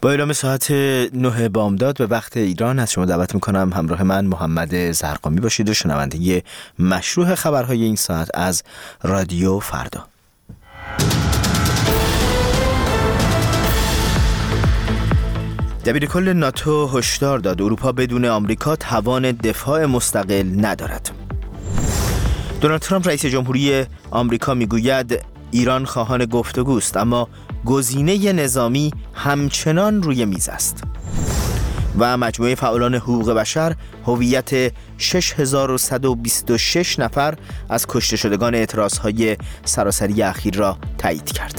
با اعلام ساعت 9 بامداد به وقت ایران از شما دعوت میکنم همراه من محمد زرقامی باشید و شنونده مشروع خبرهای این ساعت از رادیو فردا. دبیرکل ناتو هشدار داد اروپا بدون آمریکا توان دفاع مستقل ندارد. دونالد ترامپ رئیس جمهوری آمریکا میگوید ایران خواهان گفتگوست اما گزینه نظامی همچنان روی میز است. و مجموعه فعالان حقوق بشر هویت 6126 نفر از کشته شدگان اعتراضهای سراسری اخیر را تایید کرد.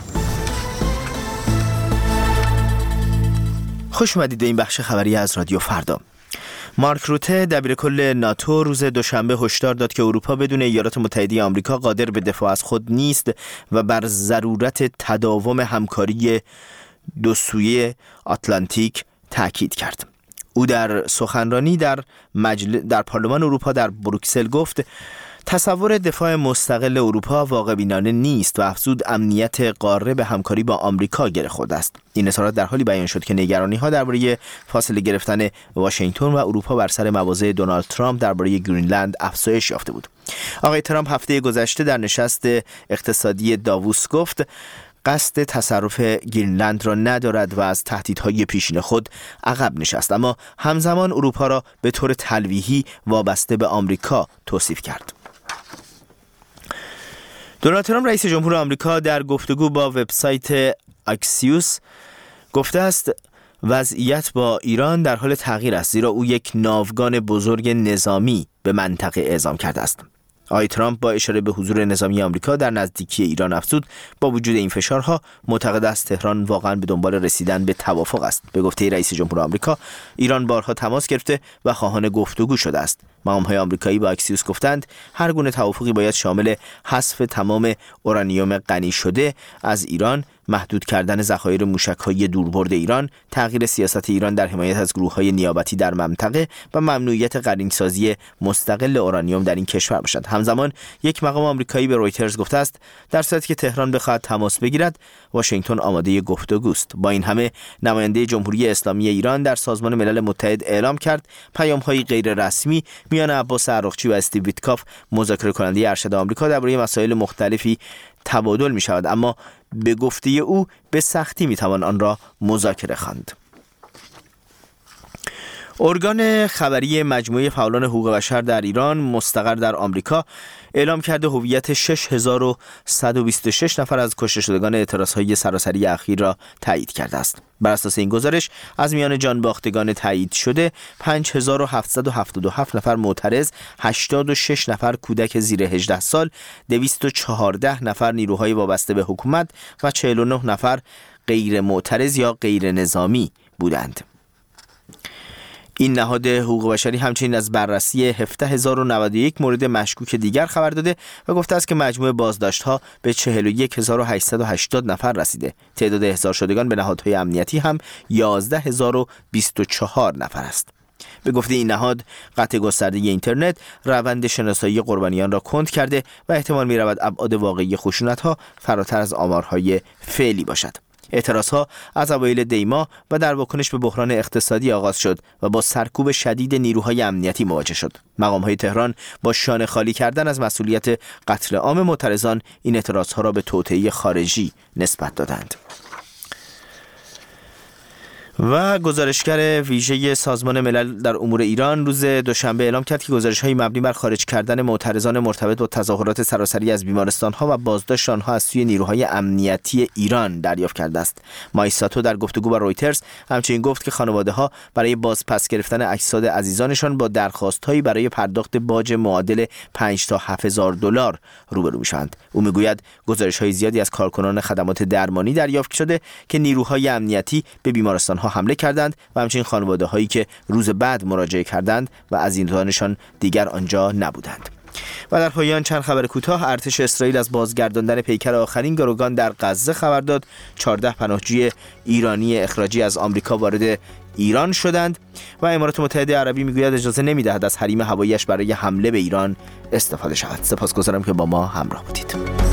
خوش اومدید به این بخش خبری از رادیو فردا. مارک روته دبیرکل ناتو روز دوشنبه هشدار داد که اروپا بدون ایالات متحده آمریکا قادر به دفاع از خود نیست و بر ضرورت تداوم همکاری دو سویه آتلانتیک تاکید کرد. او در سخنرانی در پارلمان اروپا در بروکسل گفت تصور دفاع مستقل اروپا واقع بینانه نیست و افزود امنیت قاره به همکاری با آمریکا گره خورده است. این اظهارات در حالی بیان شد که نگرانی‌ها درباره فاصله گرفتن واشنگتن و اروپا بر سر مواضع دونالد ترامپ درباره گرینلند افزایش یافته بود. آقای ترامپ هفته گذشته در نشست اقتصادی داووس گفت قصد تصرف گرینلند را ندارد و از تهدیدهای پیشین خود عقب نشست، اما همزمان اروپا را به طور تلویحی وابسته به آمریکا توصیف کرد. دونالد ترامپ رئیس جمهور آمریکا در گفتگو با وبسایت اکسیوس گفته است وضعیت با ایران در حال تغییر است، زیرا او یک ناوگان بزرگ نظامی به منطقه اعزام کرده است. آقای ترامپ با اشاره به حضور نظامی آمریکا در نزدیکی ایران افزود با وجود این فشارها معتقد است تهران واقعا به دنبال رسیدن به توافق است. به گفته رئیس جمهور آمریکا ایران بارها تماس گرفته و خواهان گفتگو شده است. مقام‌های آمریکایی با اکسیوس گفتند هر گونه توافقی باید شامل حذف تمام اورانیوم غنی شده از ایران، محدود کردن ذخایر موشک‌های دوربرد ایران، تغییر سیاست ایران در حمایت از گروه‌های نیابتی در منطقه و ممنوعیت غنی‌سازی مستقل اورانیوم در این کشور باشد. همزمان یک مقام آمریکایی به رویترز گفته است در صورتی که تهران بخواهد تماس بگیرد، واشنگتن آماده گفتگوست. با این همه نماینده جمهوری اسلامی ایران در سازمان ملل متحد اعلام کرد پیام‌های غیر رسمی میان عباس عراقچی و استیو ویتکاف مذاکره کننده ارشد آمریکا درباره مسائل مختلفی تبادل می شود، اما به گفته او به سختی می توان آن را مذاکره خواند. ارگان خبری مجموعه فعالان حقوق بشر در ایران مستقر در آمریکا اعلام کرده هویت 6126 نفر از کشته شدگان اعتراضهای سراسری اخیر را تایید کرده است. بر اساس این گزارش از میان جانباختگان تایید شده 5777 نفر معترض، 86 نفر کودک زیر 18 سال، 214 نفر نیروهای وابسته به حکومت و 49 نفر غیر معترض یا غیر نظامی بودند. این نهاد حقوق بشری همچنین از بررسی 17091 مورد مشکوک دیگر خبر داده و گفته است که مجموع بازداشت‌ها به 41880 نفر رسیده. تعداد احضار شدگان به نهادهای امنیتی هم 11024 نفر است. به گفته این نهاد قطع گسترده اینترنت روند شناسایی قربانیان را کند کرده و احتمال می‌رود ابعاد واقعی خشونت‌ها فراتر از آمارهای فعلی باشد. اعتراضها از اوایل دی ماه و در واکنش به بحران اقتصادی آغاز شد و با سرکوب شدید نیروهای امنیتی مواجه شد. مقام‌های تهران با شانه خالی کردن از مسئولیت قتل عام معترضان این اعتراضها را به توطئه خارجی نسبت دادند. و گزارشگر ویژه سازمان ملل در امور ایران روز دوشنبه اعلام کرد که گزارش‌های مبنی بر خارج کردن معترضان مرتبط با تظاهرات سراسری از بیمارستان‌ها و بازداشت آنها از سوی نیروهای امنیتی ایران دریافت کرده است. مایساتو در گفتگو با رویترز همچنین گفت که خانواده‌ها برای بازپس گرفتن اجساد عزیزانشان با درخواست‌هایی برای پرداخت باج معادل 5 تا 7000 دلار روبرو می‌شوند. او می‌گوید گزارش‌های زیادی از کارکنان خدمات درمانی دریافت شده که نیروهای امنیتی به بیمارستان‌ها حمله کردند و همچنین خانواده‌هایی که روز بعد مراجعه کردند و عزیزانشان دیگر آنجا نبودند. و در پایان چند خبر کوتاه. ارتش اسرائیل از بازگرداندن پیکر آخرین گروگان در غزه خبر داد. 14 پناهجوی ایرانی اخراجی از آمریکا وارد ایران شدند و امارات متحده عربی میگوید اجازه نمیدهد از حریم هواییش برای حمله به ایران استفاده شود. سپاسگزارم که با ما همراه بودید.